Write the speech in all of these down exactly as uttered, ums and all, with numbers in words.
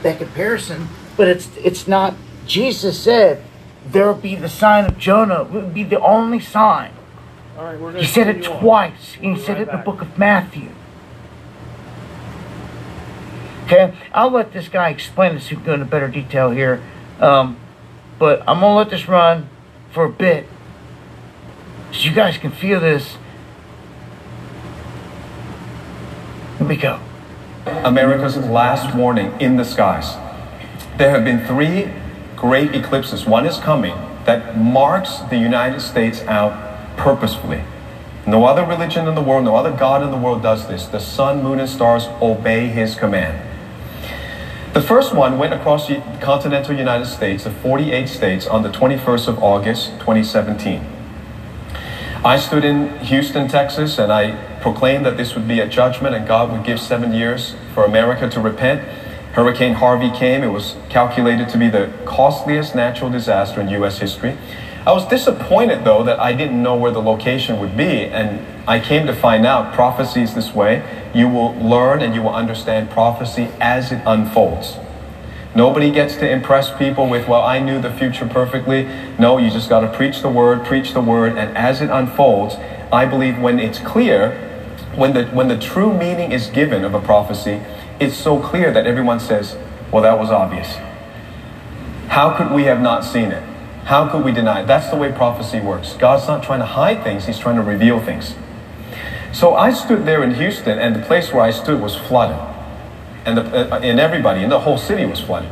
that comparison, but it's it's not. Jesus said there will be the sign of Jonah. It would be the only sign. All right, we're He said it twice. He said it in the book of Matthew. Okay, I'll let this guy explain this in better detail here. Um, but I'm going to let this run for a bit, so you guys can feel this. Here we go. America's last warning in the skies. There have been three great eclipses. One is coming that marks the United States out purposefully. No other religion in the world, no other God in the world does this. The sun, moon, and stars obey his command. The first one went across the continental United States of forty-eight states on the twenty-first of August, twenty seventeen. I stood in Houston, Texas, and I proclaimed that this would be a judgment and God would give seven years for America to repent. Hurricane Harvey came. It was calculated to be the costliest natural disaster in U S history. I was disappointed, though, that I didn't know where the location would be, and I came to find out prophecy is this way. You will learn and you will understand prophecy as it unfolds. Nobody gets to impress people with, well, I knew the future perfectly. No, you just got to preach the word, preach the word, and as it unfolds, I believe when it's clear, when the, when the true meaning is given of a prophecy, it's so clear that everyone says, well, that was obvious. How could we have not seen it? How could we deny it? That's the way prophecy works. God's not trying to hide things, he's trying to reveal things. So I stood there in Houston, and the place where I stood was flooded. And, the, uh, and everybody, and the whole city was flooded.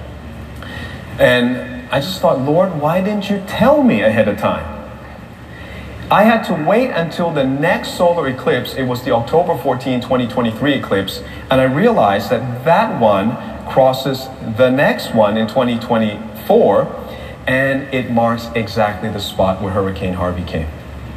And I just thought, Lord, why didn't you tell me ahead of time? I had to wait until the next solar eclipse. It was the October fourteenth, twenty twenty-three eclipse. And I realized that that one crosses the next one in twenty twenty-four. And it marks exactly the spot where Hurricane Harvey came.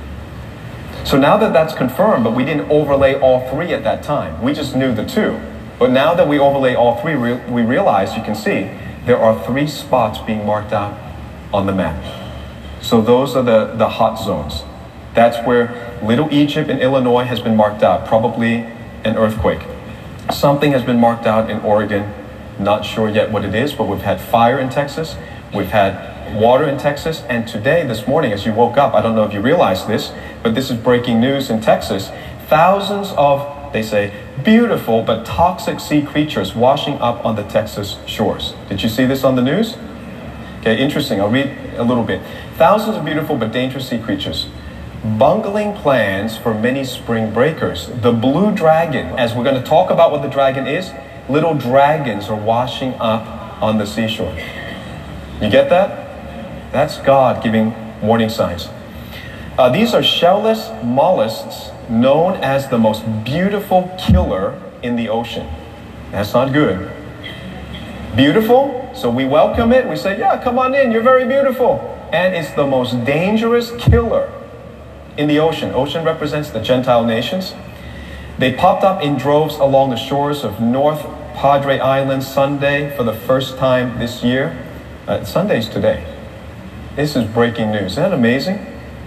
So now that that's confirmed, but we didn't overlay all three at that time. We just knew the two. But now that we overlay all three, we realize, you can see, there are three spots being marked out on the map. So those are the, the hot zones. That's where Little Egypt in Illinois has been marked out, probably an earthquake. Something has been marked out in Oregon, not sure yet what it is, but we've had fire in Texas, we've had water in Texas, and today, this morning, as you woke up, I don't know if you realize this, but this is breaking news in Texas, thousands of, they say, beautiful but toxic sea creatures washing up on the Texas shores. Did you see this on the news? Okay, interesting. I'll read a little bit. Thousands of beautiful but dangerous sea creatures. Bungling plans for many spring breakers. The blue dragon, as we're going to talk about what the dragon is, little dragons are washing up on the seashore. You get that? That's God giving warning signs. Uh, these are shellless mollusks known as the most beautiful killer in the ocean. That's not good. Beautiful, so we welcome it. We say, yeah, come on in, you're very beautiful. And it's the most dangerous killer in the ocean. Ocean represents the Gentile nations. They popped up in droves along the shores of North Padre Island Sunday for the first time this year. Uh, Sunday's today. This is breaking news. Isn't that amazing?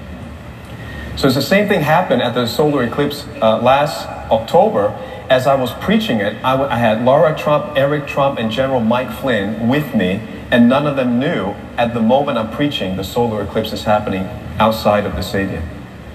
So it's the same thing happened at the solar eclipse uh, last October. As I was preaching it, I, w I had Laura Trump, Eric Trump, and General Mike Flynn with me, and none of them knew at the moment I'm preaching the solar eclipse is happening outside of the stadium.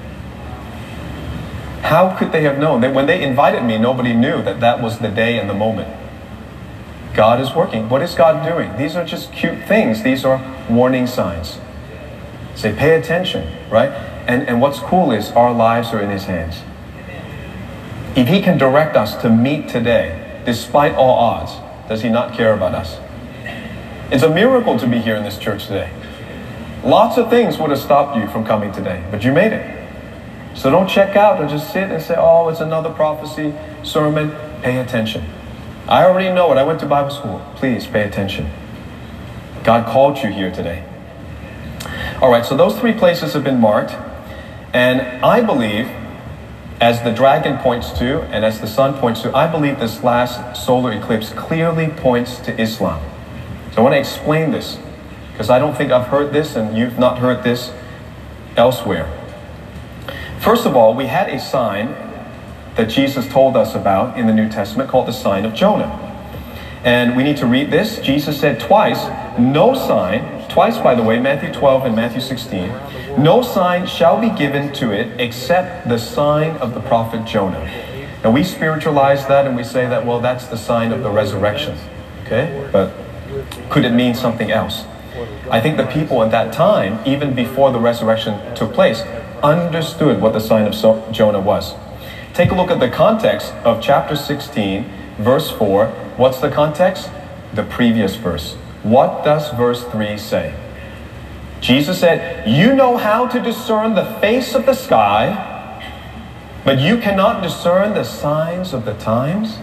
How could they have known? That when they invited me, nobody knew that that was the day and the moment. God is working. What is God doing? These are just cute things. These are warning signs. Say, pay attention, right? And, and what's cool is our lives are in his hands. If he can direct us to meet today, despite all odds, does he not care about us? It's a miracle to be here in this church today. Lots of things would have stopped you from coming today, but you made it. So don't check out and just sit and say, oh, it's another prophecy sermon. Pay attention. I already know it. I went to Bible school. Please pay attention. God called you here today. All right, so those three places have been marked. And I believe, as the dragon points to, and as the sun points to, I believe this last solar eclipse clearly points to Islam. So I want to explain this, because I don't think I've heard this, and you've not heard this elsewhere. First of all, we had a sign that Jesus told us about in the New Testament called the sign of Jonah. And we need to read this. Jesus said twice, no sign, twice by the way, Matthew twelve and Matthew sixteen, no sign shall be given to it except the sign of the prophet Jonah. And we spiritualize that and we say that, well, that's the sign of the resurrection. Okay? But could it mean something else? I think the people at that time, even before the resurrection took place, understood what the sign of so Jonah was. Take a look at the context of chapter sixteen, verse four. What's the context? The previous verse. What does verse three say? Jesus said, you know how to discern the face of the sky, but you cannot discern the signs of the times.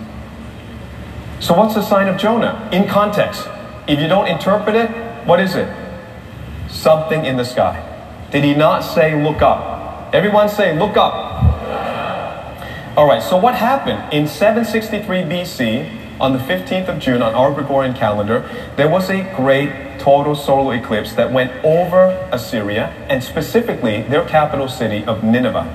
So what's the sign of Jonah? In context. If you don't interpret it, what is it? Something in the sky. Did he not say, look up? Everyone say, look up. All right, so what happened? In seven sixty-three B C, on the fifteenth of June, on our Gregorian calendar, there was a great total solar eclipse that went over Assyria, and specifically their capital city of Nineveh.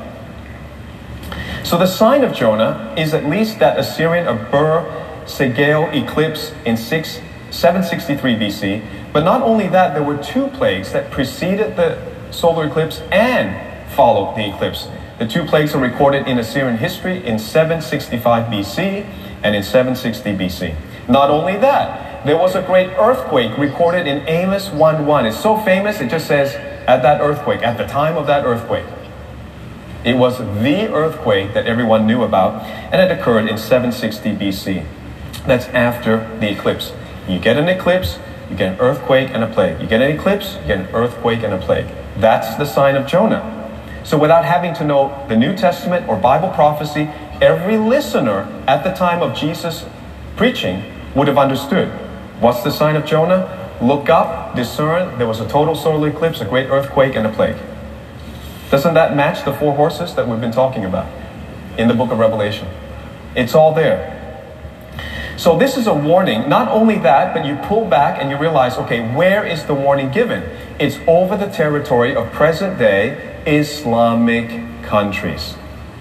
So the sign of Jonah is at least that Assyrian or Bur-Segale eclipse in seven sixty-three B C, but not only that, there were two plagues that preceded the solar eclipse and followed the eclipse. The two plagues are recorded in Assyrian history in seven sixty-five B C and in seven sixty B C. Not only that, there was a great earthquake recorded in Amos one one. It's so famous, it just says, at that earthquake, at the time of that earthquake. It was the earthquake that everyone knew about, and it occurred in seven sixty B C. That's after the eclipse. You get an eclipse, you get an earthquake and a plague. You get an eclipse, you get an earthquake and a plague. That's the sign of Jonah. So without having to know the New Testament or Bible prophecy, every listener at the time of Jesus preaching would have understood. What's the sign of Jonah? Look up, discern, there was a total solar eclipse, a great earthquake, and a plague. Doesn't that match the four horses that we've been talking about in the book of Revelation? It's all there. So this is a warning. Not only that, but you pull back and you realize, okay, where is the warning given? It's over the territory of present-day Islamic countries.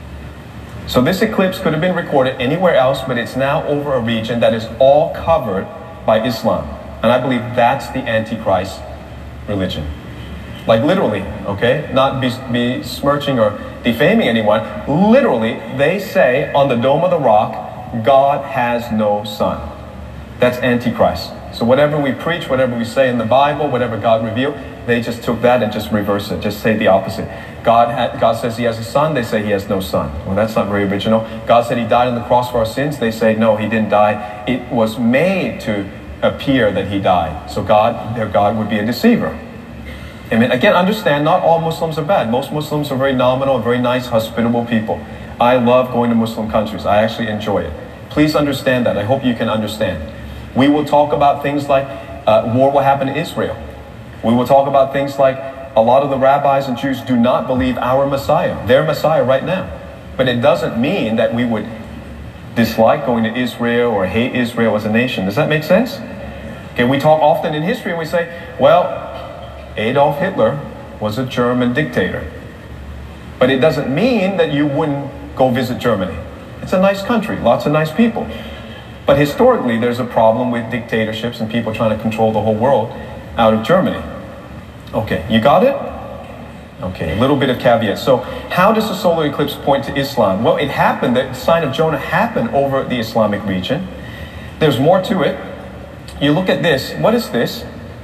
So this eclipse could have been recorded anywhere else, but it's now over a region that is all covered by Islam. And I believe that's the Antichrist religion. Like literally, okay? Not besmirching or defaming anyone. Literally, they say on the Dome of the Rock, God has no son. That's Antichrist. So whatever we preach, whatever we say in the Bible, whatever God revealed, they just took that and just reversed it. Just say the opposite. God, had, God says he has a son, they say he has no son. Well, that's not very original. God said he died on the cross for our sins, they say no, he didn't die. It was made to appear that he died. So God, their God would be a deceiver. I mean, again, understand, not all Muslims are bad. Most Muslims are very nominal, very nice, hospitable people. I love going to Muslim countries. I actually enjoy it. Please understand that. I hope you can understand. We will talk about things like uh, war will happen in Israel. We will talk about things like a lot of the rabbis and Jews do not believe our Messiah, their Messiah right now. But it doesn't mean that we would dislike going to Israel or hate Israel as a nation. Does that make sense? Okay, we talk often in history and we say, well, Adolf Hitler was a German dictator. But it doesn't mean that you wouldn't go visit Germany. It's a nice country, lots of nice people. But historically, there's a problem with dictatorships and people trying to control the whole world out of Germany. Okay, you got it? Okay, a little bit of caveat. So how does the solar eclipse point to Islam? Well, it happened, the sign of Jonah happened over the Islamic region. There's more to it. You look at this. What is this?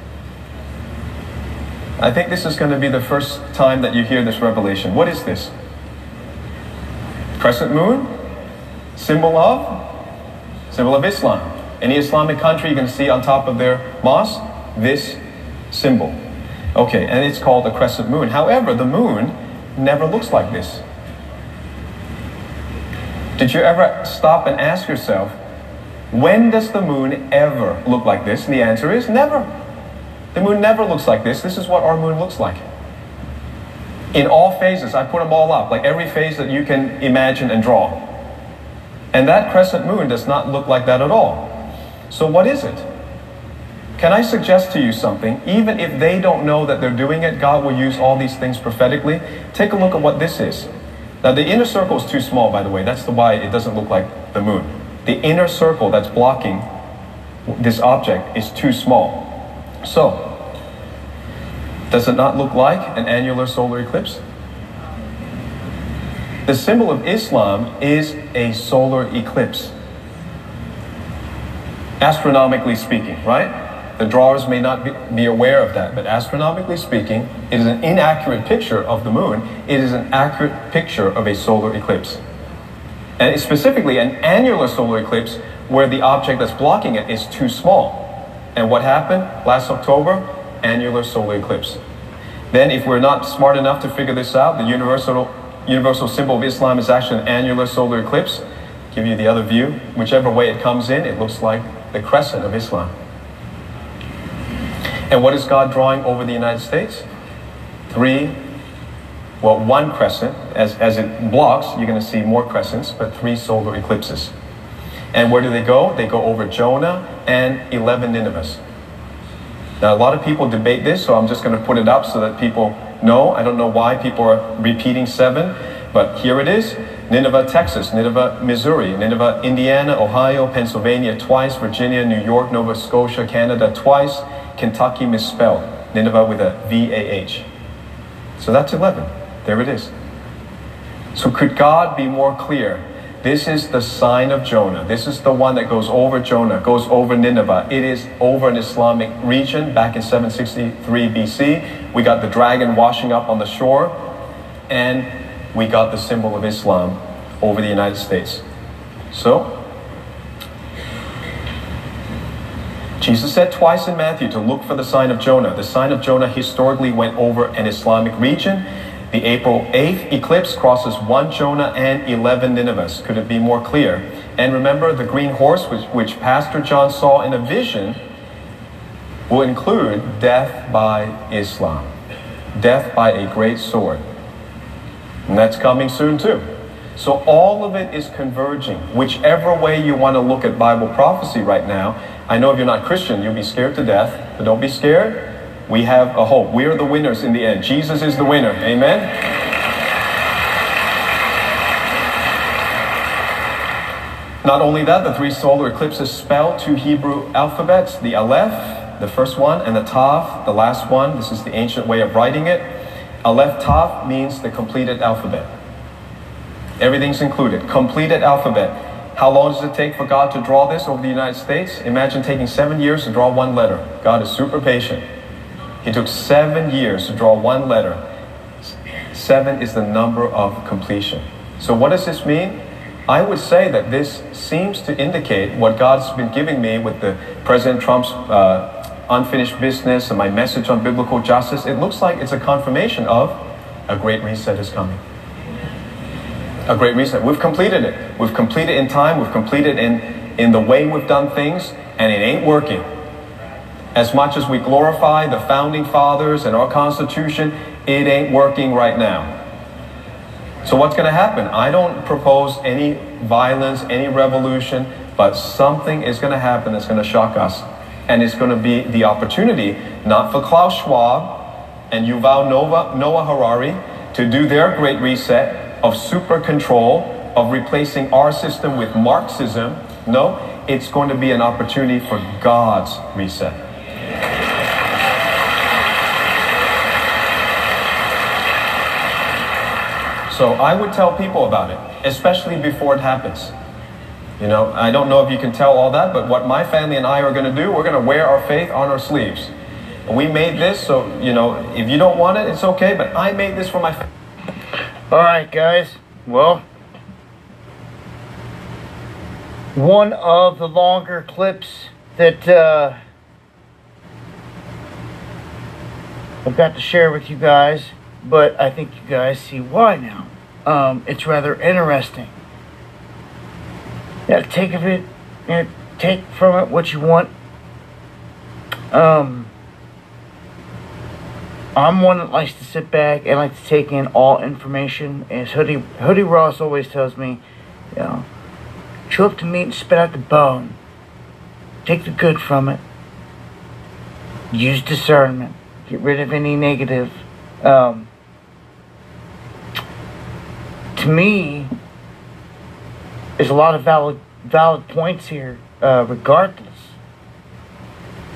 I think this is going to be the first time that you hear this revelation. What is this? Crescent moon? Symbol of? Symbol of Islam. Any Islamic country you can see on top of their mosque, this symbol. Okay, and it's called a crescent moon. However, the moon never looks like this. Did you ever stop and ask yourself, when does the moon ever look like this? And the answer is never. The moon never looks like this. This is what our moon looks like. In all phases, I put them all up, like every phase that you can imagine and draw. And that crescent moon does not look like that at all. So what is it? Can I suggest to you something? Even if they don't know that they're doing it, God will use all these things prophetically. Take a look at what this is. Now the inner circle is too small, by the way. That's the why it doesn't look like the moon. The inner circle that's blocking this object is too small. So, does it not look like an annular solar eclipse? The symbol of Islam is a solar eclipse. Astronomically speaking, right? The drawers may not be, be aware of that, but astronomically speaking, it is an inaccurate picture of the moon. It is an accurate picture of a solar eclipse. And it's specifically an annular solar eclipse where the object that's blocking it is too small. And what happened last October? Annular solar eclipse. Then if we're not smart enough to figure this out, the universal, universal symbol of Islam is actually an annular solar eclipse. Give you the other view. Whichever way it comes in, it looks like the crescent of Islam. And what is God drawing over the United States? Three, well, one crescent. As, as it blocks, you're going to see more crescents, but three solar eclipses. And where do they go? They go over Jonah and eleven Ninevehs. Now, a lot of people debate this, so I'm just going to put it up so that people know. I don't know why people are repeating seven, but here it is. Nineveh, Texas, Nineveh, Missouri, Nineveh, Indiana, Ohio, Pennsylvania twice, Virginia, New York, Nova Scotia, Canada twice, Kentucky misspelled, Nineveh with a V A H. So that's eleven. There it is. So could God be more clear? This is the sign of Jonah. This is the one that goes over Jonah, goes over Nineveh. It is over an Islamic region back in seven sixty-three B C. We got the dragon washing up on the shore, and we got the symbol of Islam over the United States. So, Jesus said twice in Matthew to look for the sign of Jonah. The sign of Jonah historically went over an Islamic region. The April eighth eclipse crosses one Jonah and eleven Ninevehs. Could it be more clear? And remember, the green horse, which, which Pastor John saw in a vision, will include death by Islam. Death by a great sword. And that's coming soon too. So all of it is converging. Whichever way you want to look at Bible prophecy right now, I know if you're not Christian, you'll be scared to death, but don't be scared. We have a hope. We are the winners in the end. Jesus is the winner. Amen? Not only that, the three solar eclipses spell two Hebrew alphabets, the Aleph, the first one, and the Tav, the last one. This is the ancient way of writing it. Aleph Tav means the completed alphabet. Everything's included. Completed alphabet. How long does it take for God to draw this over the United States? Imagine taking seven years to draw one letter. God is super patient. He took seven years to draw one letter. Seven is the number of completion. So what does this mean? I would say that this seems to indicate what God's been giving me with the President Trump's uh, unfinished business and my message on biblical justice. It looks like it's a confirmation of a great reset is coming. A great reset. We've completed it. We've completed in time. We've completed in, in the way we've done things, and it ain't working. As much as we glorify the founding fathers and our Constitution, it ain't working right now. So what's going to happen? I don't propose any violence, any revolution, but something is going to happen that's going to shock us. And it's going to be the opportunity, not for Klaus Schwab and Yuval Noah, Noah Harari, to do their great reset of super control, of replacing our system with Marxism. No, it's going to be an opportunity for God's reset. So I would tell people about it, especially before it happens. You know, I don't know if you can tell all that, but what my family and I are going to do, we're going to wear our faith on our sleeves. We made this, so, you know, if you don't want it, it's okay, but I made this for my family. All right, guys. Well, one of the longer clips that uh, I've got to share with you guys, but I think you guys see why now. Um, it's rather interesting. Yeah, take of it, you know, take from it what you want. Um, I'm one that likes to sit back and like to take in all information. As Hoodie Hoodie Ross always tells me, you know, chew up the meat and spit out the bone. Take the good from it. Use discernment. Get rid of any negative. Um, to me, there's a lot of valid valid points here, uh, regardless.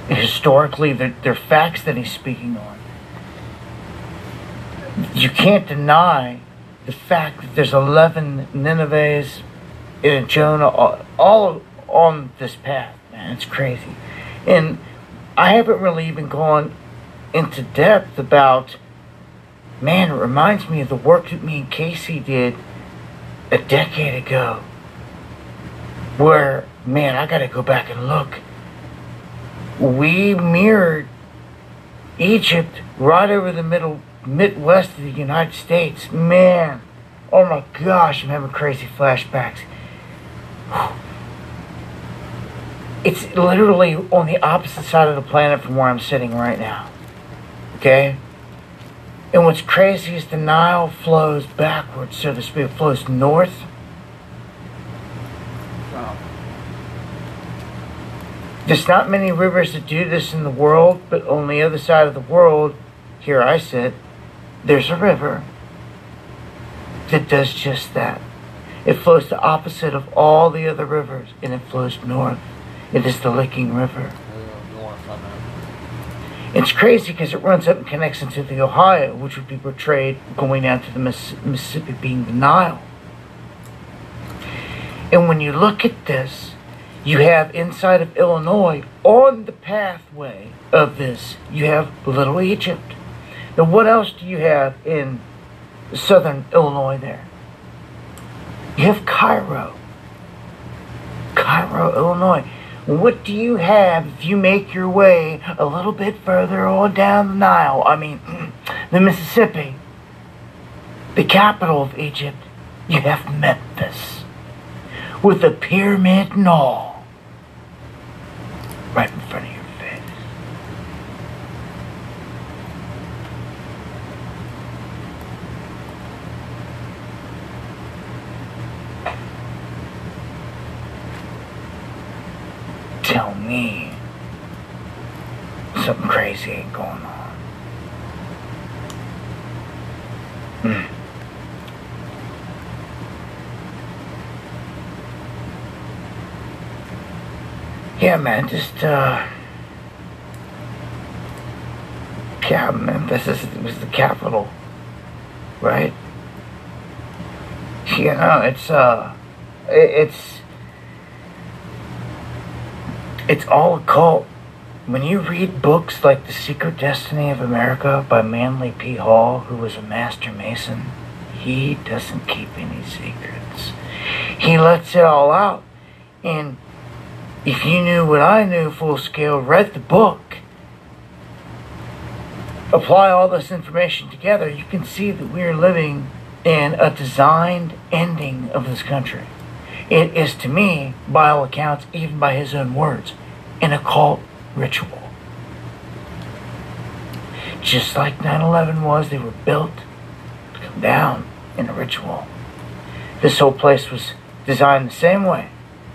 historically, they're, they're facts that he's speaking on. You can't deny the fact that there's eleven Ninevehs and Jonah all, all on this path, man. It's crazy. And I haven't really even gone into depth about, man, it reminds me of the work that me and Casey did a decade ago. Where, man, I gotta go back and look. We mirrored Egypt right over the middle, Midwest of the United States. Man, oh my gosh, I'm having crazy flashbacks. It's literally on the opposite side of the planet from where I'm sitting right now. Okay? And what's crazy is the Nile flows backwards, so to speak. It flows north. There's not many rivers that do this in the world, but on the other side of the world, here I sit, there's a river that does just that. It flows the opposite of all the other rivers, and it flows north. It is the Licking River. It's crazy because it runs up and connects into the Ohio, which would be portrayed going down to the Miss- Mississippi being the Nile. And when you look at this, you have inside of Illinois, on the pathway of this, you have Little Egypt. Now what else do you have in southern Illinois there? You have Cairo. Cairo, Illinois. What do you have if you make your way a little bit further on down the Nile? I mean, the Mississippi. The capital of Egypt. You have Memphis. With the pyramid and all. Right in front of your face. Tell me something crazy ain't going on. Hmm. Yeah, man, just, uh... yeah, Memphis is, was the capital, right? You know, it's, uh... It, it's... It's all occult. When you read books like The Secret Destiny of America by Manly P. Hall, who was a master mason, he doesn't keep any secrets. He lets it all out. And if you knew what I knew full scale, read the book, apply all this information together, you can see that we are living in a designed ending of this country. It is, to me, by all accounts, even by his own words, an occult ritual. Just like nine eleven was, they were built to come down in a ritual. This whole place was designed the same way.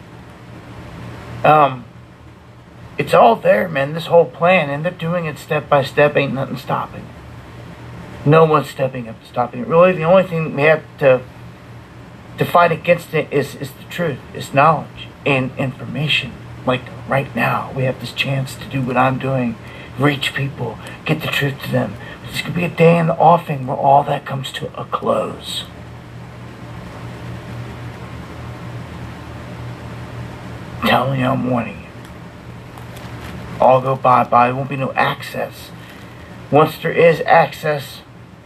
Um, it's all there, man, this whole plan, and they're doing it step by step, ain't nothing stopping. No one's stepping up and stopping it. Really, the only thing we have to to fight against it is, is the truth, is knowledge and information. Like right now, we have this chance to do what I'm doing, reach people, get the truth to them. There's going to be a day in the offing where all that comes to a close. I'm telling you, I'm warning you. All go bye-bye, there won't be no access. Once there is access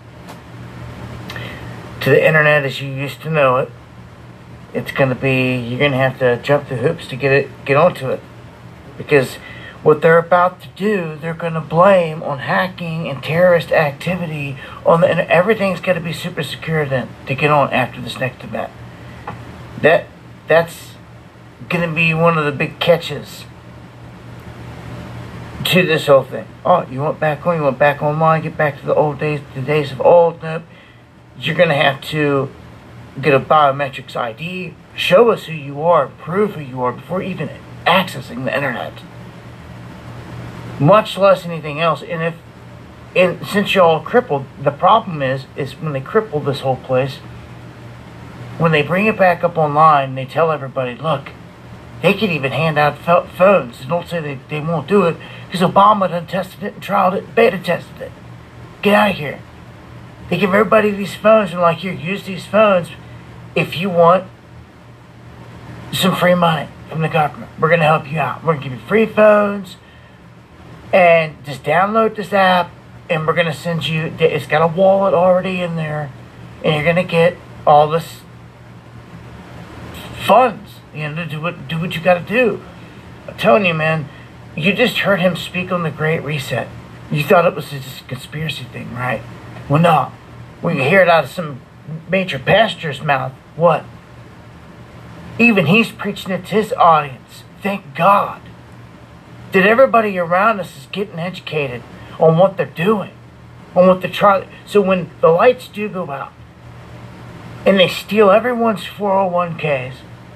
to the internet as you used to know it, it's going to be, you're going to have to jump through hoops to get it, get onto it. Because what they're about to do, they're going to blame on hacking and terrorist activity on the, and everything's got to be super secure then to get on after this next event. That, that's going to be one of the big catches to this whole thing. Oh, you want back on, you want back online, get back to the old days, the days of old, nope. You're going to have to get a biometrics I D, show us who you are, prove who you are before even accessing the internet. Much less anything else. And if, and since y'all crippled, the problem is, is when they cripple this whole place, when they bring it back up online, they tell everybody, look, They could even hand out ph- phones. Don't say they, they won't do it, because Obama done tested it and trialed it, beta tested it. Get out of here. They give everybody these phones and like, here, use these phones if you want some free money from the government. We're going to help you out. We're going to give you free phones, and just download this app, and we're going to send you, it's got a wallet already in there, and you're going to get all this funds, you know, to do what, do what you got to do. I'm telling you, man, you just heard him speak on the Great Reset. You thought it was just a conspiracy thing, right? Well, no. When you hear it out of some major pastor's mouth, what? Even he's preaching it to his audience. Thank God that everybody around us is getting educated on what they're doing, on what they're trying. So when the lights do go out and they steal everyone's four oh one k's,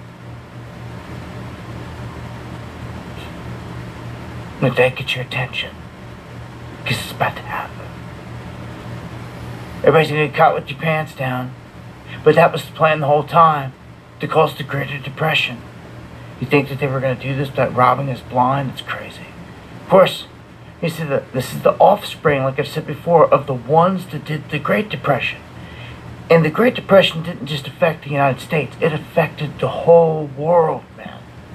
that they get your attention, because it's about to happen. Everybody's going to get caught with your pants down. But that was the plan the whole time, to cause the Greater Depression. You think that they were going to do this without robbing us blind? It's crazy. Of course, you see, the, this is the offspring, like I've said before, of the ones that did the Great Depression. And the Great Depression didn't just affect the United States. It affected the whole world, man.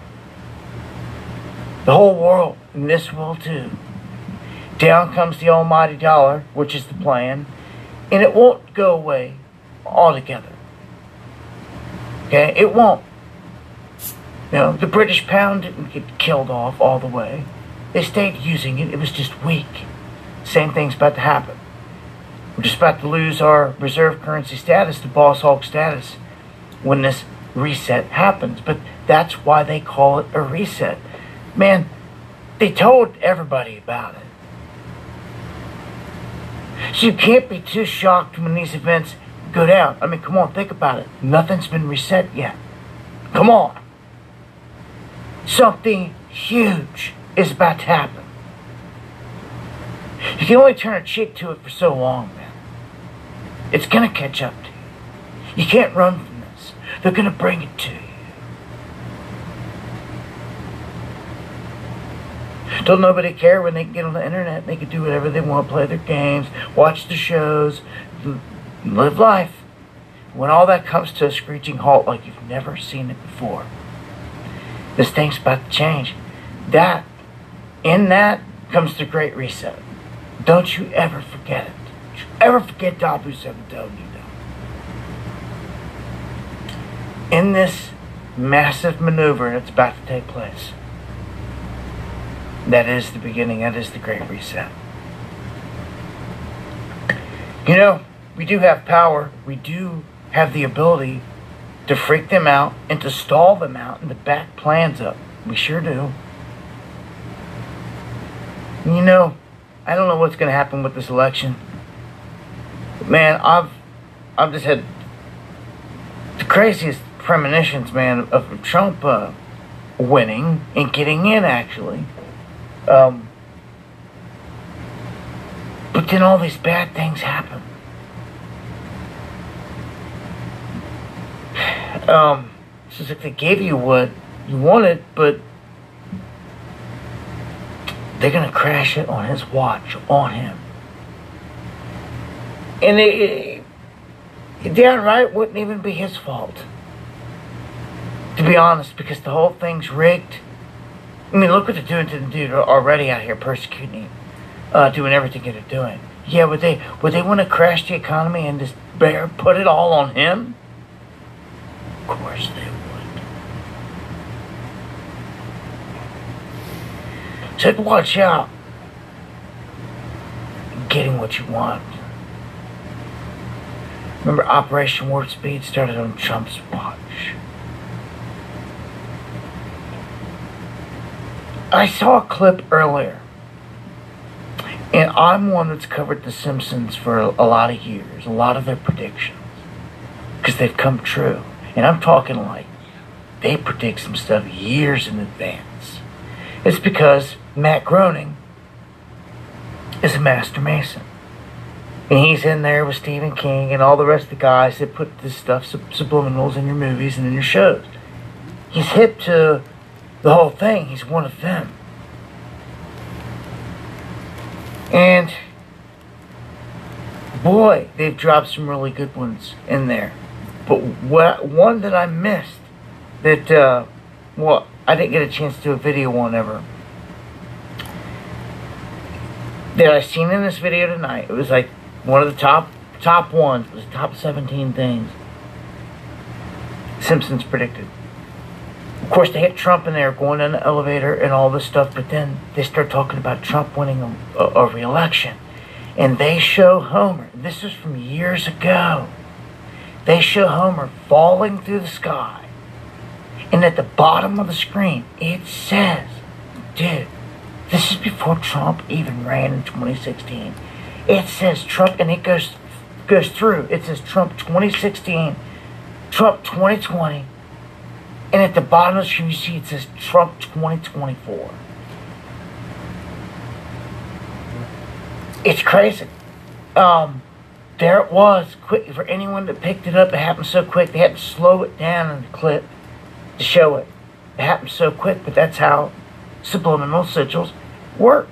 The whole world. And this will too. Down comes the almighty dollar, which is the plan. And it won't go away altogether. Okay? It won't. You know, the British pound didn't get killed off all the way. They stayed using it. It was just weak. Same thing's about to happen. We're just about to lose our reserve currency status, the boss hog status, when this reset happens. But that's why they call it a reset. Man, they told everybody about it. So you can't be too shocked when these events go down. I mean, come on, think about it. Nothing's been reset yet. Come on. Something huge is about to happen. You can only turn a cheek to it for so long, man. It's going to catch up to you. You can't run from this. They're going to bring it to you. Don't nobody care when they can get on the internet. They can do whatever they want, play their games, watch the shows, live life. When all that comes to a screeching halt like you've never seen it before, this thing's about to change. That, in that, comes the Great Reset. Don't you ever forget it. Don't you ever forget Dabu seven telling you that. In this massive maneuver that's about to take place, that is the beginning. That is the Great Reset. You know, we do have power. We do have the ability to freak them out and to stall them out and to back plans up. We sure do. You know, I don't know what's going to happen with this election. But man, I've I've just had the craziest premonitions, man, of Trump uh, winning and getting in, actually. Um, but then all these bad things happen. Um, it's just like they gave you what you wanted, but they're gonna crash it on his watch, on him. And it, it downright wouldn't even be his fault, to be honest, because the whole thing's rigged. I mean, look what they're doing to the dude already out here, persecuting him, uh, doing everything that they're doing. Yeah, would they would they want to crash the economy and just bear put it all on him? Of course they would. So watch out. Getting what you want. Remember, Operation Warp Speed started on Trump's watch. I saw a clip earlier, and I'm one that's covered The Simpsons for a, a lot of years, a lot of their predictions, because they've come true. And I'm talking like they predict some stuff years in advance. It's because Matt Groening is a master mason. And he's in there with Stephen King and all the rest of the guys that put this stuff, sub- subliminals in your movies and in your shows. He's hip to the whole thing. He's one of them. And boy, they've dropped some really good ones in there. But what, one that I missed, that, uh, well, I didn't get a chance to do a video on ever, that I seen in this video tonight. It was like one of the top top ones. It was top seventeen things Simpsons predicted. Of course, they hit Trump in there going in the elevator and all this stuff, but then they start talking about Trump winning a, a, a re-election. And they show Homer. This is from years ago. They show Homer falling through the sky. And at the bottom of the screen, it says, dude, this is before Trump even ran in twenty sixteen. It says Trump, and it goes goes through. It says Trump twenty sixteen, Trump twenty twenty, and at the bottom of the screen you see it says Trump twenty twenty-four. It's crazy. Um, there it was. Quick for anyone that picked it up. It happened so quick. They had to slow it down in the clip to show it. It happened so quick, but that's how subliminal sigils work.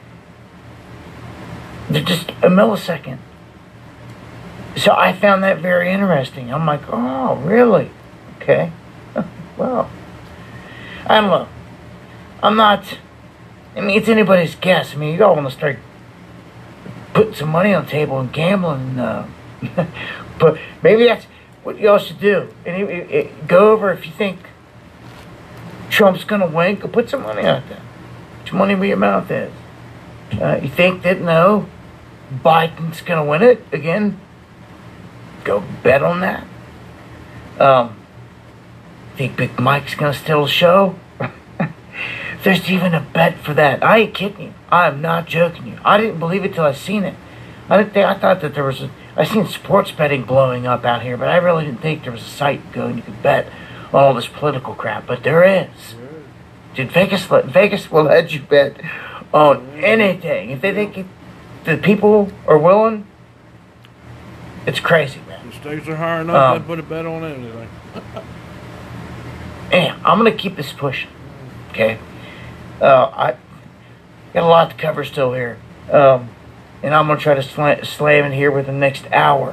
They're just a millisecond. So I found that very interesting. I'm like, oh, really? Okay. Well, I don't know. I'm not, I mean, it's anybody's guess. I mean, you all want to start putting some money on the table and gambling. Uh, but maybe that's what y'all should do. And it, it, it, go over if you think Trump's going to win, go put some money out there. Put your money where your mouth is. Uh, you think that, no, Biden's going to win it again? Go bet on that. Um, think Big Mike's going to steal the show? There's even a bet for that. I ain't kidding you. I am not joking you. I didn't believe it till I seen it. I didn't think, I thought that there was a, I seen sports betting blowing up out here, but I really didn't think there was a site going you could bet on all this political crap. But there is. Dude, Vegas, Vegas will let you bet on anything. If they think it, the people are willing, it's crazy, man. The stakes are high enough, um, they put a bet on anything. Yeah, I'm going to keep this pushing. Okay? Uh, I got a lot to cover still here. Um, and I'm going to try to slam, slam in here with the next hour.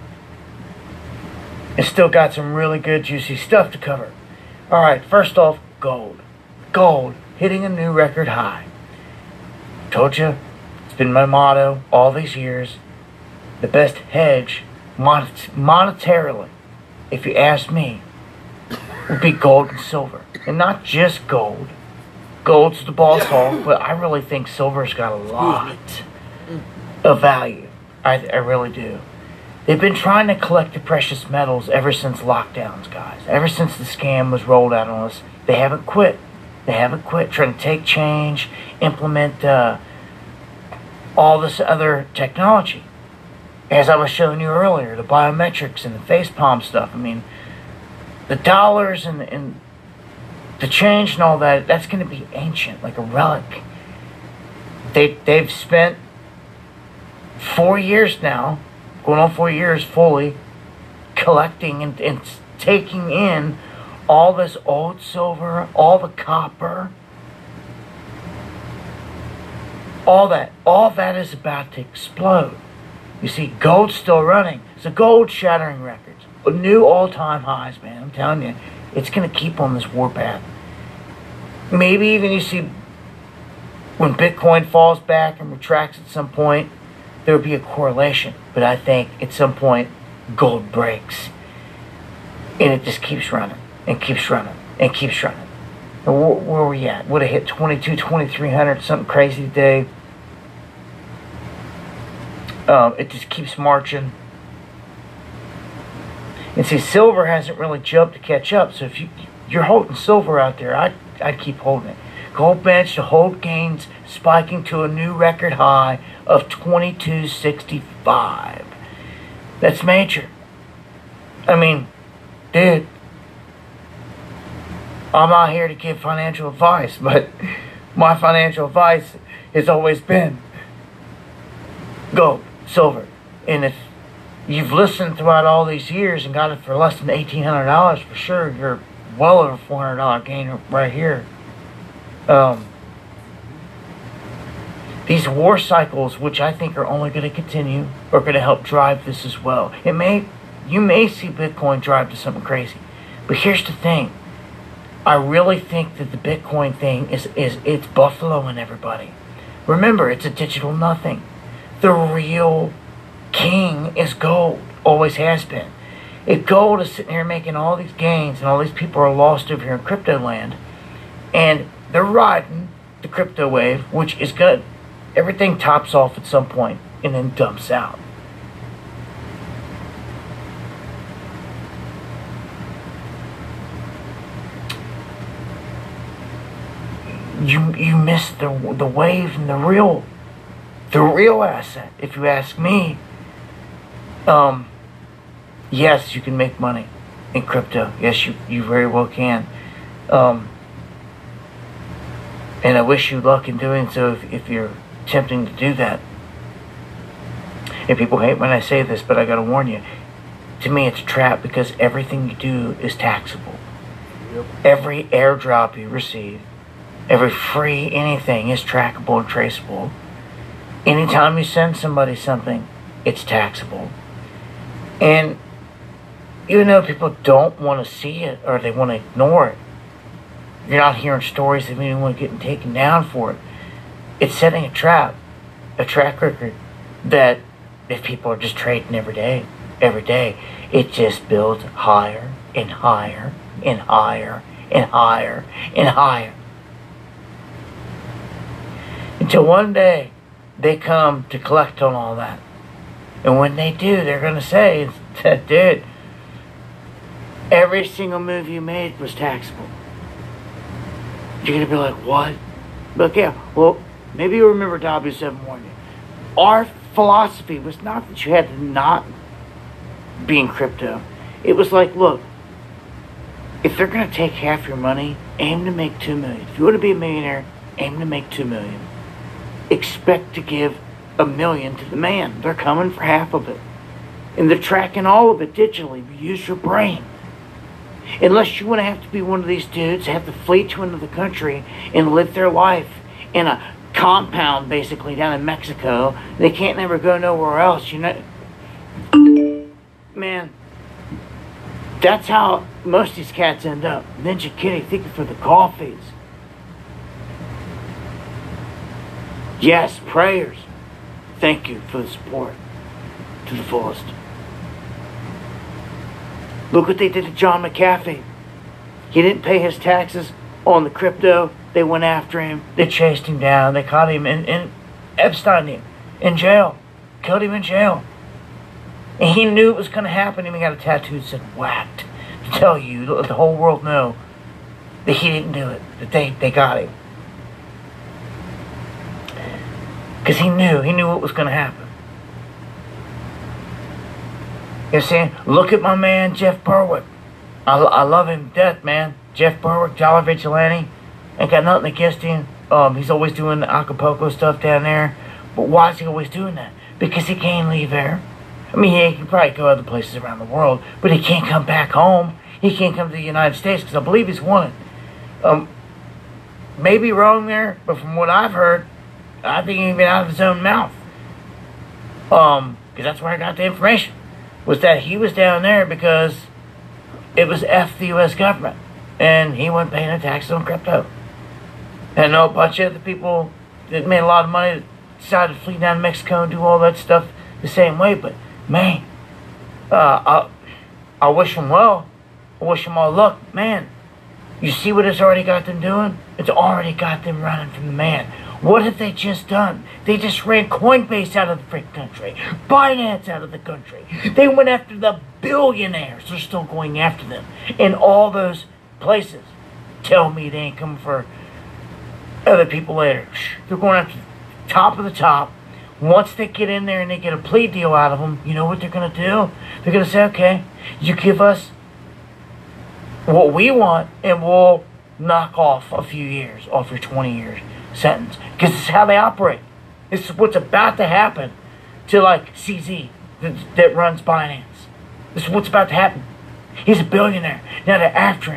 And still got some really good, juicy stuff to cover. Alright, first off, gold. Gold hitting a new record high. Told you, it's been my motto all these years. The best hedge, mon monetarily, if you ask me, would be gold and silver. And not just gold. Gold's the boss hog, but I really think silver's got a lot of value. I, I really do. They've been trying to collect the precious metals ever since lockdowns, guys. Ever since the scam was rolled out on us. They haven't quit. They haven't quit trying to take change, implement uh, all this other technology. As I was showing you earlier, the biometrics and the face palm stuff. I mean, the dollars and, and the change and all that, that's going to be ancient, like a relic. They, they've spent four years now, going on four years fully, collecting and, and taking in all this old silver, all the copper, all that. All that is about to explode. You see, gold's still running. So gold shattering records. New all-time highs, man. I'm telling you, it's going to keep on this warpath. Maybe even you see when Bitcoin falls back and retracts at some point, there will be a correlation. But I think at some point, gold breaks. And it just keeps running. And keeps running. And keeps running. And where, where are we at? Would have hit twenty-two, twenty-three hundred, something crazy today. Um, it just keeps marching. And see, silver hasn't really jumped to catch up. So if you, you're holding silver out there, I'd, I'd keep holding it. Gold managed to hold gains, spiking to a new record high of twenty-two sixty-five. That's major. I mean, dude, I'm not here to give financial advice, but my financial advice has always been gold, silver. And if you've listened throughout all these years and got it for less than eighteen hundred dollars, for sure, you're well over four hundred dollars gain right here. Um, these war cycles, which I think are only going to continue, are going to help drive this as well. It may, you may see Bitcoin drive to something crazy, but here's the thing. I really think that the Bitcoin thing is, is it's buffaloing everybody. Remember, it's a digital nothing. The real king is gold. Always has been. If gold is sitting here making all these gains and all these people are lost over here in crypto land, and they're riding the crypto wave, which is good. Everything tops off at some point and then dumps out. You you miss the the wave and the real the real asset. If you ask me, um, yes, you can make money in crypto. Yes, you you very well can. Um, and I wish you luck in doing so if, if you're attempting to do that. And people hate when I say this, but I gotta warn you. To me, it's a trap because everything you do is taxable. Yep. Every airdrop you receive, every free anything is trackable and traceable. Anytime you send somebody something, it's taxable. And even though people don't want to see it or they want to ignore it, you're not hearing stories of anyone getting taken down for it. It's setting a trap, a track record that if people are just trading every day, every day, it just builds higher and higher and higher and higher and higher. Until one day, they come to collect on all that. And when they do, they're going to say, dude, every single move you made was taxable. You're going to be like, what? But yeah, well, maybe you remember W seven warned you. Our philosophy was not that you had to not be in crypto. It was like, look, if they're going to take half your money, aim to make two million. If you want to be a millionaire, aim to make two million. Expect to give a million to the man. They're coming for half of it. And they're tracking all of it digitally. Use your brain. Unless you want to have to be one of these dudes, have to flee to another country and live their life in a compound, basically, down in Mexico. They can't never go nowhere else, you know. Man, that's how most of these cats end up. Ninja Kitty thinking for the coffees. Yes, prayers. Thank you for the support to the fullest. Look what they did to John McAfee. He didn't pay his taxes on the crypto. They went after him. They chased him down. They caught him and, and Epstein him in jail. Killed him in jail. And he knew it was going to happen. And he got a tattoo that said whacked. To tell you, let the whole world know that he didn't do it. That they, they got him. Because he knew. He knew what was going to happen. You know what I'm saying? Look at my man, Jeff Berwick. I, I love him to death, man. Jeff Berwick, Jolly Vigilante. Ain't got nothing against him. Um, he's always doing the Acapulco stuff down there. But why is he always doing that? Because he can't leave there. I mean, he can probably go other places around the world, but he can't come back home. He can't come to the United States because I believe he's wanted. Um, maybe wrong there, but from what I've heard, I think he's been out of his own mouth. Um, because that's where I got the information. Was that he was down there because it was F the U S government. And he wasn't paying no taxes on crypto. And I know a bunch of other people that made a lot of money decided to flee down to Mexico and do all that stuff the same way. But, man, uh, I, I wish them well. I wish them all luck. Man, you see what it's already got them doing? It's already got them running from the man. What have they just done? They just ran Coinbase out of the freaking country. Binance out of the country. They went after the billionaires. They're still going after them in all those places. Tell me they ain't coming for other people later. They're going after the top of the top. Once they get in there and they get a plea deal out of them, you know what they're going to do? They're going to say, okay, you give us what we want and we'll knock off a few years off your twenty years sentence. Because this is how they operate. This is what's about to happen to like C Z that, that runs Binance. This is what's about to happen. He's a billionaire. Now they're after him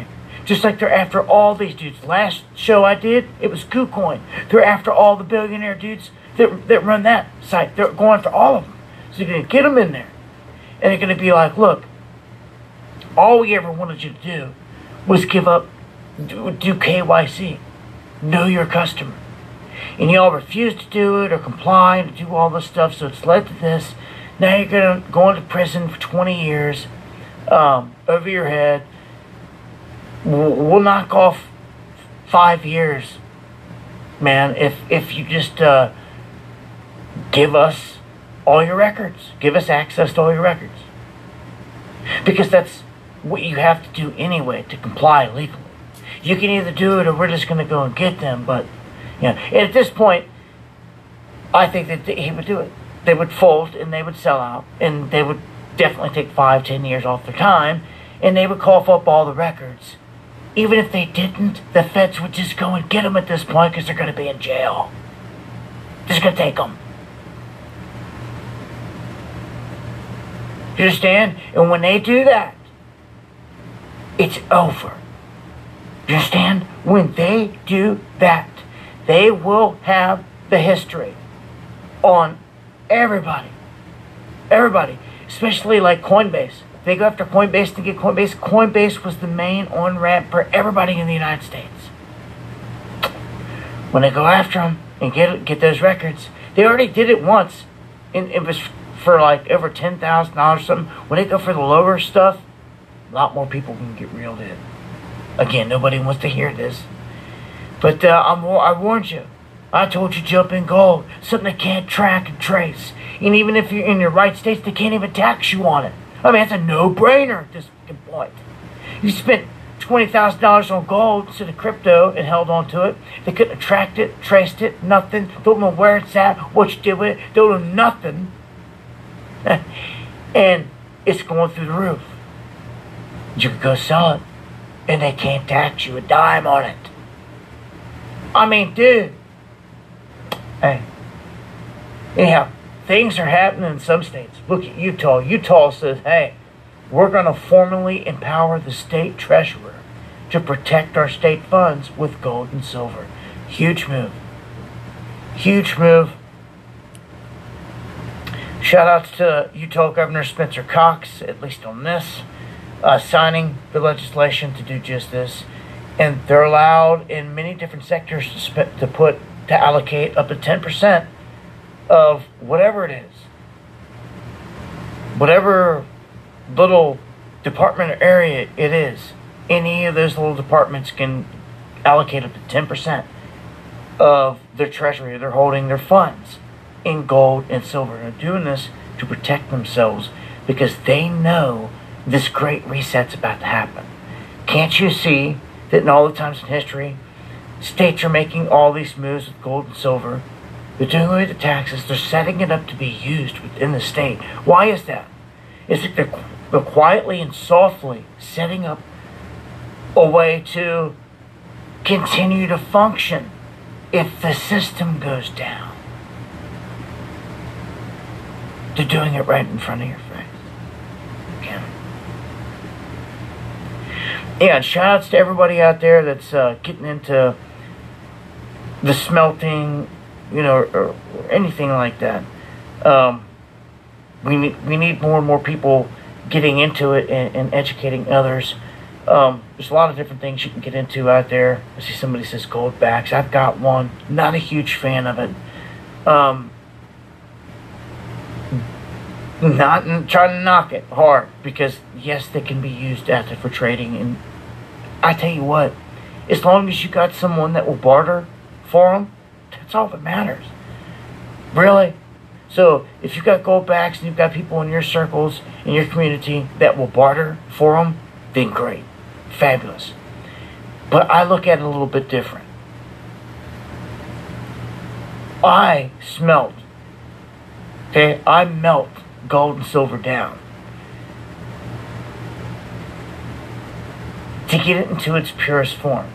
Just like they're after all these dudes. Last show I did, it was KuCoin. They're after all the billionaire dudes that, that run that site. They're going for all of them. So you're going to get them in there. And they're going to be like, look, all we ever wanted you to do was give up, do, do K Y C. Know your customer. And y'all refused to do it or comply and do all this stuff, so it's led to this. Now you're going to go into prison for twenty years um, over your head. We'll, we'll knock off five years, man, if if you just uh, give us all your records. Give us access to all your records. Because that's what you have to do anyway to comply legally. You can either do it or we're just going to go and get them, but, you know, and at this point, I think that he would do it. They would fold and they would sell out, and they would definitely take five, ten years off their time, and they would cough up all the records. Even if they didn't, the feds would just go and get them at this point because they're going to be in jail. Just going to take them. You understand? And when they do that, it's over. You understand? When they do that, they will have the history on everybody. Everybody. Especially like Coinbase. They go after Coinbase to get Coinbase. Coinbase was the main on-ramp for everybody in the United States. When they go after them and get get those records, they already did it once. And it was for like over ten thousand dollars or something. When they go for the lower stuff, a lot more people can get reeled in. Again, nobody wants to hear this. But uh, I'm, I warned you. I told you jump in gold. Something they can't track and trace. And even if you're in your right states, they can't even tax you on it. I mean, it's a no-brainer at this point. You spent twenty thousand dollars on gold instead of crypto and held on to it. They couldn't have tracked it, traced it, nothing. Don't know where it's at, what you did with it. Don't know nothing. And it's going through the roof. You could go sell it, and they can't tax you a dime on it. I mean, dude. Hey. Anyhow, things are happening in some states. Look at Utah. Utah says, hey, we're going to formally empower the state treasurer to protect our state funds with gold and silver. Huge move. Huge move. Shout outs to Utah Governor Spencer Cox, at least on this, uh, signing the legislation to do just this. And they're allowed in many different sectors to, sp- to put, to allocate up to ten percent of whatever it is. Whatever little department or area it is. Any of those little departments can allocate up to ten percent of their treasury. They're holding their funds in gold and silver. They're doing this to protect themselves because they know this great reset's about to happen. Can't you see that in all the times in history, states are making all these moves with gold and silver? They're doing away with the taxes. They're setting it up to be used within the state. Why is that? It's like they're, they're quietly and softly setting up a way to continue to function if the system goes down. They're doing it right in front of your face. Again. Yeah, and shout outs to everybody out there that's uh, getting into the smelting, you know, or, or anything like that. Um, we need we need more and more people getting into it and, and educating others. Um, there's a lot of different things you can get into out there. I see somebody says gold backs. I've got one. Not a huge fan of it. Um, not trying to knock it hard because yes, they can be used after for trading. And I tell you what, as long as you got someone that will barter for them, that's all that matters. Really. So if you've got gold backs and you've got people in your circles, in your community that will barter for them, then great. Fabulous. But I look at it a little bit different. I smelt. Okay? I melt gold and silver down to get it into its purest form.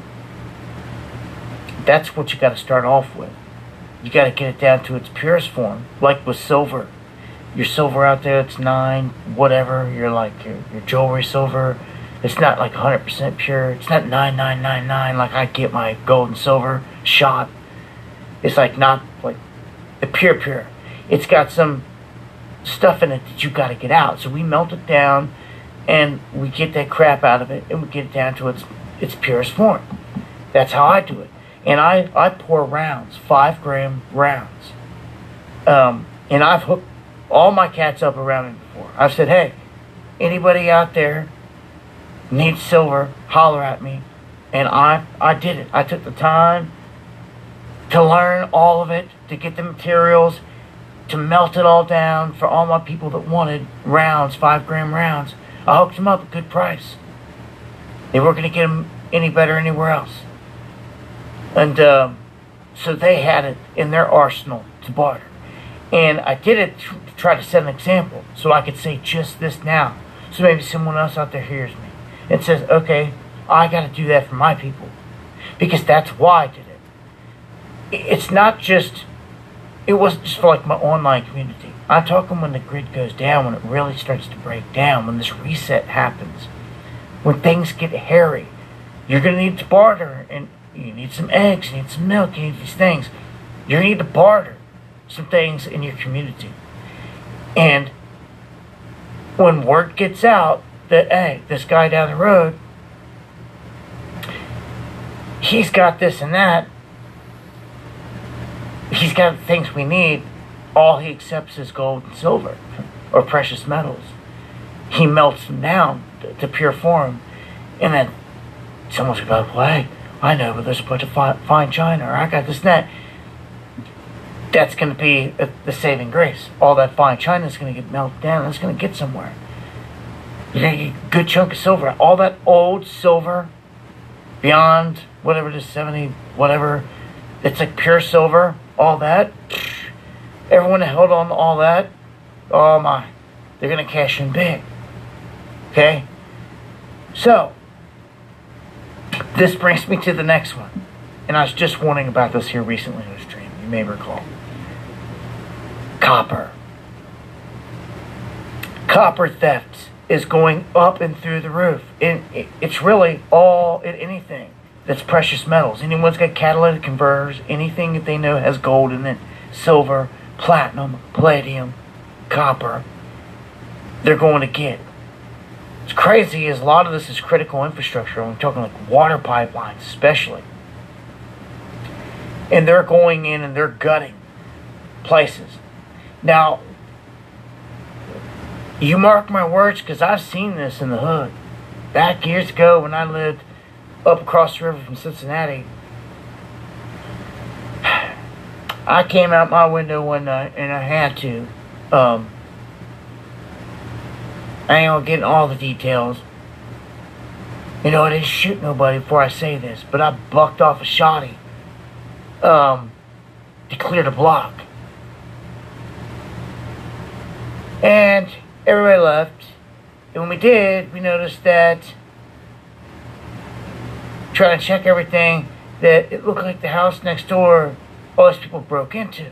That's what you got to start off with. You got to get it down to its purest form, like with silver. Your silver out there, it's nine, whatever. You're like your, your jewelry silver. It's not like one hundred percent pure. It's not nine nine nine nine like I get my gold and silver shot. It's like not like the pure pure. It's got some stuff in it that you got to get out. So we melt it down, and we get that crap out of it, and we get it down to its its purest form. That's how I do it. And I, I pour rounds, five gram rounds. Um, and I've hooked all my cats up around it before. I've said, hey, anybody out there needs silver, holler at me. And I, I did it. I took the time to learn all of it, to get the materials, to melt it all down for all my people that wanted rounds, five gram rounds. I hooked them up at a good price. They weren't going to get them any better anywhere else. And um, so they had it in their arsenal to barter. And I did it to try to set an example so I could say just this now. So maybe someone else out there hears me and says, okay, I got to do that for my people. Because that's why I did it. It's not just, it wasn't just for like my online community. I'm talking when the grid goes down, when it really starts to break down, when this reset happens, when things get hairy. You're going to need to barter, and you need some eggs, you need some milk, you need these things. You're going to need to barter some things in your community. And when word gets out that, hey, this guy down the road, he's got this and that, he's got the things we need, all he accepts is gold and silver, or precious metals. He melts them down to, to pure form, and then someone's going to go, well, hey, I know, but there's a bunch of fi- fine china, or I got this and that. That's going to be a, the saving grace. All that fine china is going to get melted down, and it's going to get somewhere. You're going to get a good chunk of silver. All that old silver, beyond whatever it is, seventy, whatever, it's like pure silver, all that. Everyone that held on to all that, oh my, they're going to cash in big. Okay? So, this brings me to the next one. And I was just warning about this here recently in a stream, you may recall. Copper. Copper theft is going up and through the roof. And it's really all in anything that's precious metals. Anyone's got catalytic converters, anything that they know has gold in it, silver, platinum, palladium, copper, they're going to get. What's crazy is a lot of this is critical infrastructure. I'm talking like water pipelines especially. And they're going in and they're gutting places. Now, you mark my words, because I've seen this in the hood. Back years ago when I lived up across the river from Cincinnati, I came out my window one night and I had to. Um, I ain't gonna get in all the details. You know, I didn't shoot nobody before I say this, but I bucked off a shotty um, to clear the block. And everybody left. And when we did, we noticed that, trying to check everything, that it looked like the house next door, all these people broke into.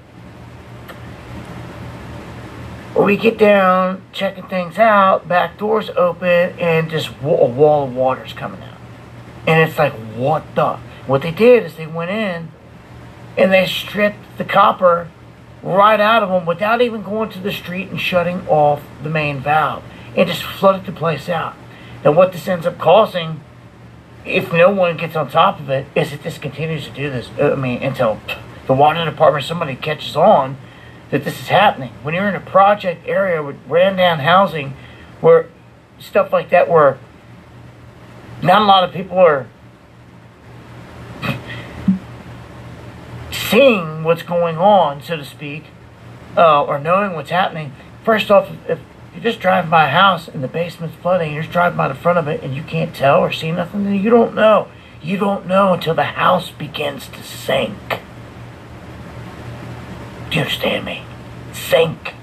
When we get down, checking things out, back doors open, and just a wall of water's coming out. And it's like, what the? What they did is they went in, and they stripped the copper right out of them without even going to the street and shutting off the main valve. It just flooded the place out. Now what this ends up causing, if no one gets on top of it, is it just continues to do this. I mean, until the water department, somebody catches on that this is happening. When you're in a project area with ran down housing, where stuff like that, where not a lot of people are seeing what's going on, so to speak, uh, or knowing what's happening. First off, if you're just driving by a house and the basement's flooding, you're just driving by the front of it and you can't tell or see nothing, then you don't know. You don't know until the house begins to sink. Do you understand me? Sink.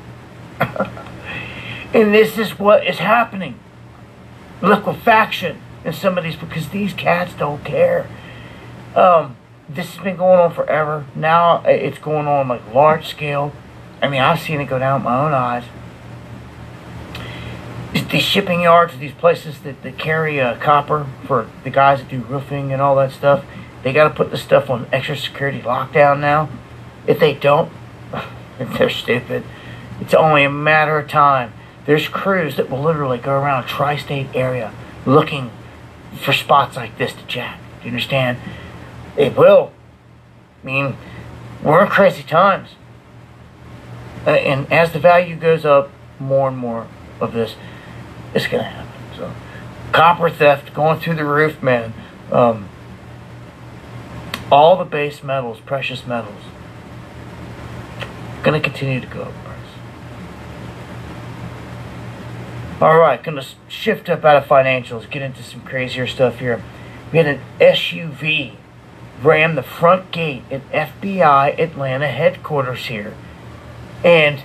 And this is what is happening. Liquefaction in some of these, because these cats don't care. Um, this has been going on forever. Now it's going on like large scale. I mean, I've seen it go down with my own eyes. these shipping yards, these places that, that carry uh, copper for the guys that do roofing and all that stuff, they got to put this stuff on extra security lockdown now. If they don't, they're stupid. It's only a matter of time. There's crews that will literally go around a tri-state area looking for spots like this to jack. Do you understand? They will. I mean, we're in crazy times. Uh, and as the value goes up, more and more of this is going to happen. So, copper theft going through the roof, man. Um, all the base metals, precious metals, going to continue to go up. Alright, going to shift up out of financials, get into some crazier stuff here. We had an S U V ram the front gate at F B I Atlanta headquarters here. And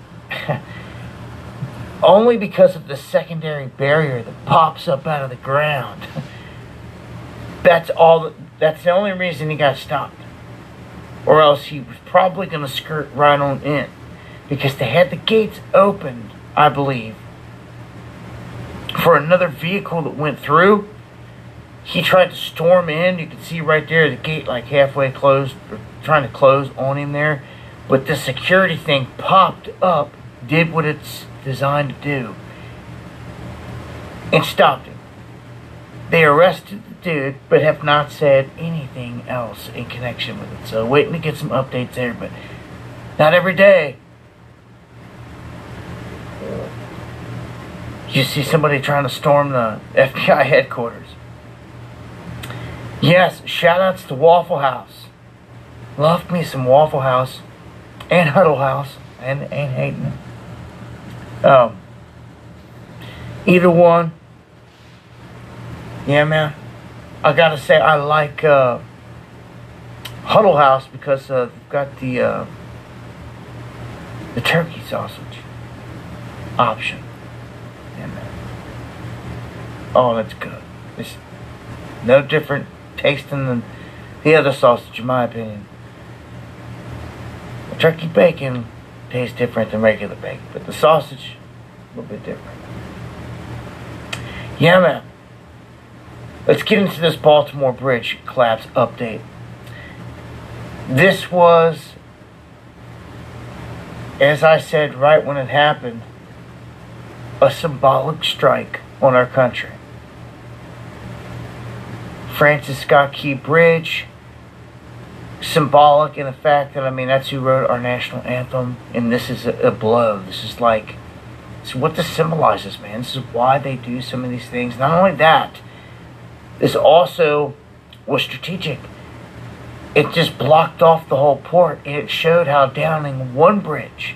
only because of the secondary barrier that pops up out of the ground. That's all. That's the only reason he got stopped. Or else he was probably going to skirt right on in. Because they had the gates opened, I believe, for another vehicle that went through. He tried to storm in. You can see right there the gate like halfway closed, or trying to close on him there. But the security thing popped up, did what it's designed to do, and stopped him. They arrested the dude, but have not said anything else in connection with it. So waiting to get some updates there, but not every day you see somebody trying to storm the F B I headquarters. Yes, shout-outs to Waffle House. Love me some Waffle House and Huddle House. And ain't hating it. Um, either one. Yeah, man. I gotta say, I like uh, Huddle House because uh, they've got the uh, the turkey sausage option. Yeah, man. Oh, that's good. It's no different tasting than the other sausage, in my opinion. The turkey bacon tastes different than regular bacon, but the sausage, a little bit different. Yeah, man. Let's get into this Baltimore Bridge collapse update. This was, as I said right when it happened, a symbolic strike on our country. Francis Scott Key Bridge, symbolic in the fact that, I mean, that's who wrote our national anthem, and this is a, a blow. This is like, it's what this symbolizes, man. This is why they do some of these things. Not only that, this also was strategic. It just blocked off the whole port, and it showed how downing one bridge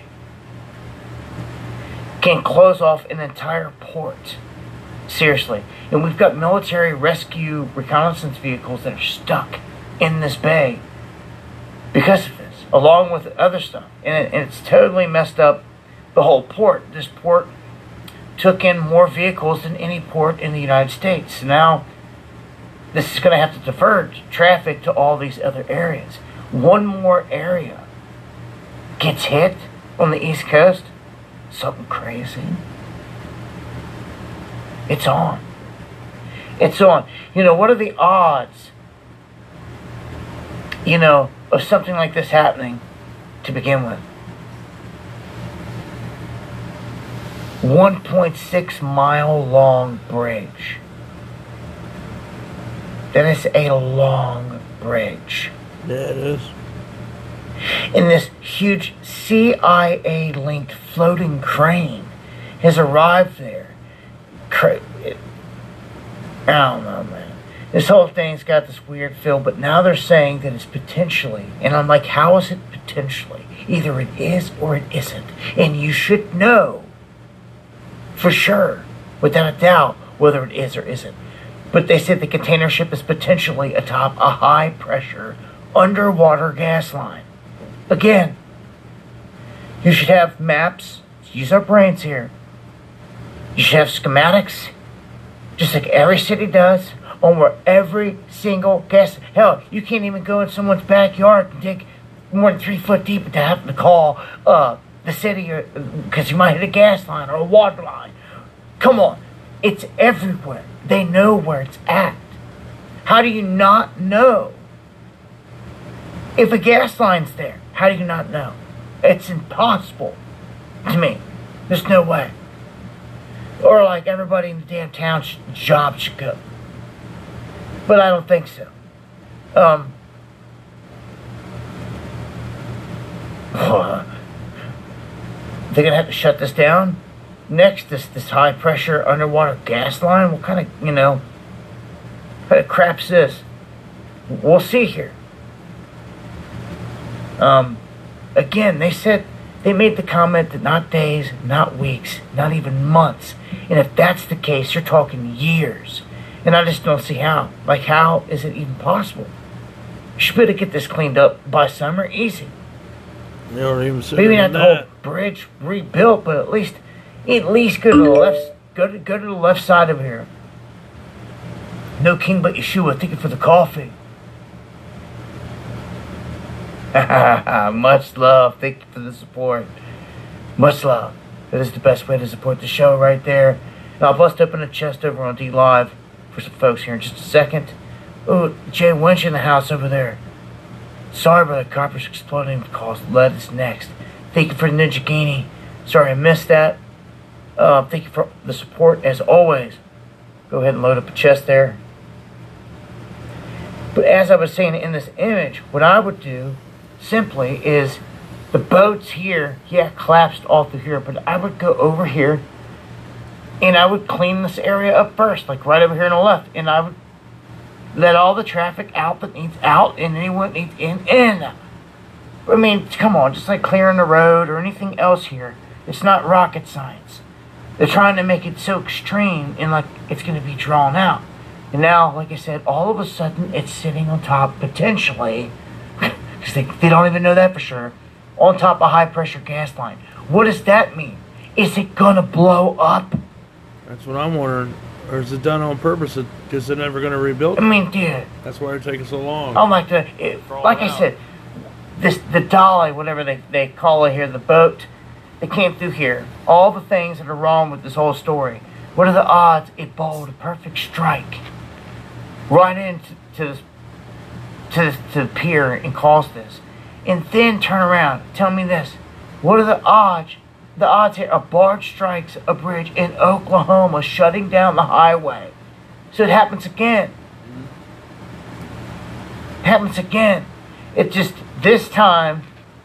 can close off an entire port. Seriously. And we've got military rescue reconnaissance vehicles that are stuck in this bay because of this, along with other stuff. And, it, and it's totally messed up the whole port. This port took in more vehicles than any port in the United States. So now this is going to have to divert traffic to all these other areas. One more area gets hit on the East Coast. Something crazy. It's on. It's on. You know, what are the odds, you know, of something like this happening to begin with? one point six mile long bridge. That is a long bridge. Yeah, it is. And this huge C I A-linked floating crane has arrived there. Cra- it, I don't know, man. This whole thing's got this weird feel, but now they're saying that it's potentially, and I'm like, how is it potentially? Either it is or it isn't. And you should know for sure, without a doubt, whether it is or isn't. But they said the container ship is potentially atop a high-pressure underwater gas line. Again, you should have maps. Let's use our brains here. You should have schematics, just like every city does, on where every single gas... Hell, you can't even go in someone's backyard and dig more than three foot deep to happen to call uh, the city, because you might hit a gas line or a water line. Come on. It's everywhere. They know where it's at. How do you not know? If a gas line's there, how do you not know? It's impossible to me. There's no way. Or like everybody in the damn town should, job should go. But I don't think so. Um, they're gonna have to shut this down. Next, this this high pressure underwater gas line. What kind of you know? What kind of crap's this? We'll see here. Um, again, they said they made the comment that not days, not weeks, not even months. And if that's the case, you're talking years. And I just don't see how. Like, how is it even possible? You should be able to get this cleaned up by summer, easy. They aren't even Maybe not the that. whole bridge rebuilt, but at least, at least go to the left, go to go to the left side of here. No king but Yeshua. Thank you for the coffee. Much love. Thank you for the support. Much love. That is the best way to support the show right there. And I'll bust open a chest over on D Live for some folks here in just a second. Oh, Jay Winch in the house over there. Sorry about the coppers exploding because lead is next. Thank you for the Ninja Genie. Sorry I missed that. Uh, thank you for the support as always. Go ahead and load up a chest there. But as I was saying in this image, what I would do simply is the boats here, yeah, collapsed all through here, but I would go over here and I would clean this area up first, like right over here on the left, and I would let all the traffic out that needs out and anyone needs in, in. I mean, come on, just like clearing the road or anything else here. It's not rocket science. They're trying to make it so extreme and like it's going to be drawn out. And now, like I said, all of a sudden it's sitting on top, potentially, because they, they don't even know that for sure, on top of a high-pressure gas line. What does that mean? Is it going to blow up? That's what I'm wondering. Or is it done on purpose because they're never going to rebuild it? I mean, dude. That's why it's taking so long. Oh, like the, it, like I said, this the dolly, whatever they, they call it here, the boat, it came through here. All the things that are wrong with this whole story. What are the odds it bowled a perfect strike right into to this, to, this, to the pier and caused this? And then turn around. Tell me this. What are the odds? The odds here, a barge strikes a bridge in Oklahoma, shutting down the highway. So it happens again. It happens again. It just, this time,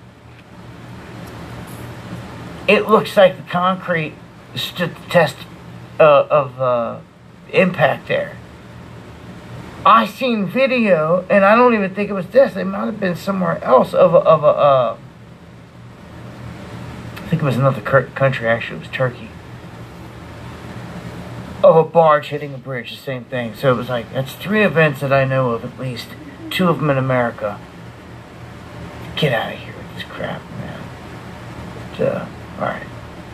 it looks like the concrete stood the test uh, of uh, impact there. I seen video, and I don't even think it was this. It might have been somewhere else of a, of a uh, I think it was another country, actually. It was Turkey. Of a barge hitting a bridge, the same thing. So it was like, that's three events that I know of, at least. Two of them in America. Get out of here with this crap, man. But, uh, alright.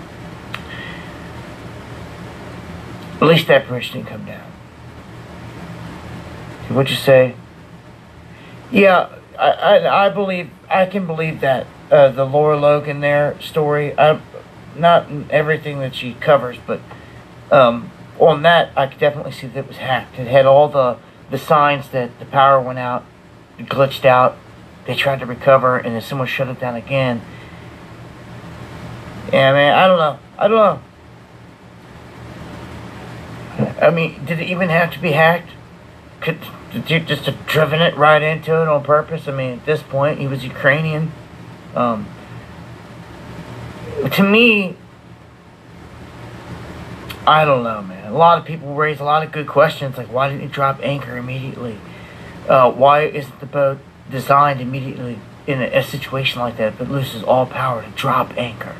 At least that bridge didn't come down. What'd you say? Yeah, I, I, I believe, I can believe that. Uh, the Laura Logan there story, I, not everything that she covers, but um, on that, I could definitely see that it was hacked. It had all the, the signs that the power went out, it glitched out, they tried to recover, and then someone shut it down again. Yeah, man, I don't know. I don't know. I mean, did it even have to be hacked? Could, did you just have driven it right into it on purpose? I mean, at this point, he was Ukrainian. Um, to me, I don't know, man. A lot of people raise a lot of good questions, like why didn't you drop anchor immediately? Uh, why isn't the boat designed immediately in a, a situation like that if it loses all power to drop anchor?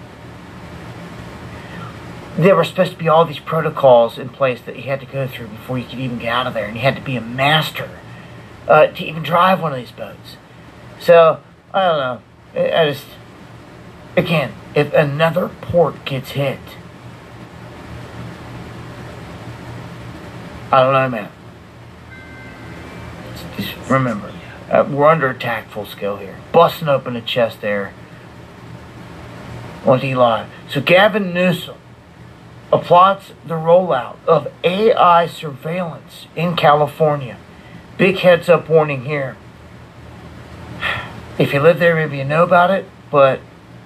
There were supposed to be all these protocols in place that you had to go through before you could even get out of there, and you had to be a master uh, to even drive one of these boats. So, I don't know. I just, again, if another port gets hit, I don't know, man. Just remember, uh, we're under attack full scale here. Busting open the chest there on D Live. So Gavin Newsom applauds the rollout of A I surveillance in California. Big heads up warning here. If you live there, maybe you know about it, but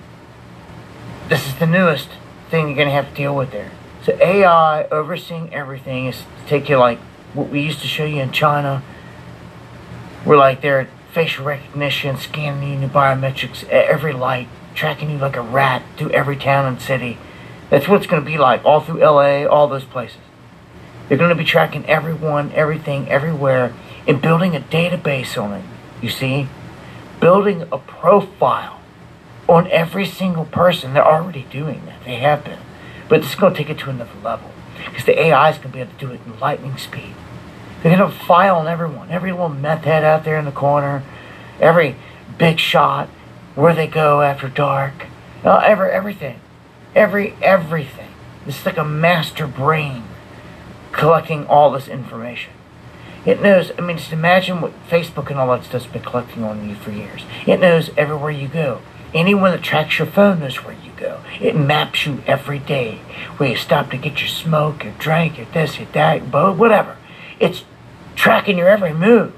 this is the newest thing you're going to have to deal with there. So A I overseeing everything is to take you like what we used to show you in China. We're like there, facial recognition, scanning you, your biometrics, every light, tracking you like a rat through every town and city. That's what it's going to be like all through L A, all those places. They're going to be tracking everyone, everything, everywhere, and building a database on it, you see? Building a profile on every single person. They're already doing that. They have been. But it's going to take it to another level. Because the A I is going to be able to do it in lightning speed. They're going to file on everyone. Every little meth head out there in the corner. Every big shot. Where they go after dark. Uh, every, everything. Every, everything. It's like a master brain collecting all this information. It knows, I mean, just imagine what Facebook and all that stuff's been collecting on you for years. It knows everywhere you go. Anyone that tracks your phone knows where you go. It maps you every day. Where you stop to get your smoke, your drink, your this, your that, whatever. It's tracking your every move.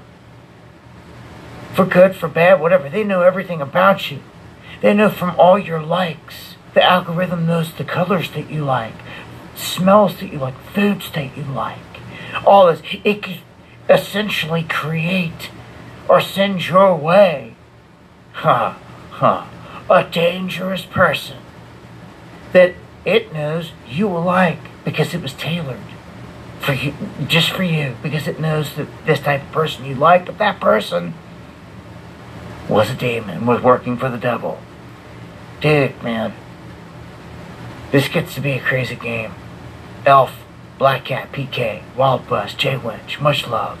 For good, for bad, whatever. They know everything about you. They know from all your likes. The algorithm knows the colors that you like. Smells that you like. Foods that you like. All this. It can essentially create or send your way. Huh. Huh. A dangerous person that it knows you will like because it was tailored for you, just for you, because it knows that this type of person you like, but that person was a demon, was working for the devil. Dude, man, this gets to be a crazy game. Elf, Black Cat, P K, Wild Bus, Jay Winch, much love.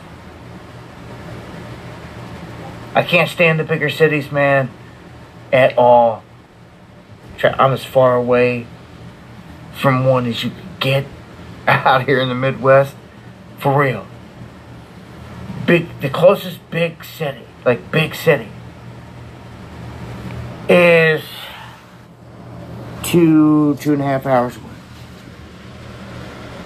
I can't stand the bigger cities, man. At all. I'm as far away from one as you can get out here in the Midwest. For real. Big, the closest big city, like big city, is two, two and a half hours away.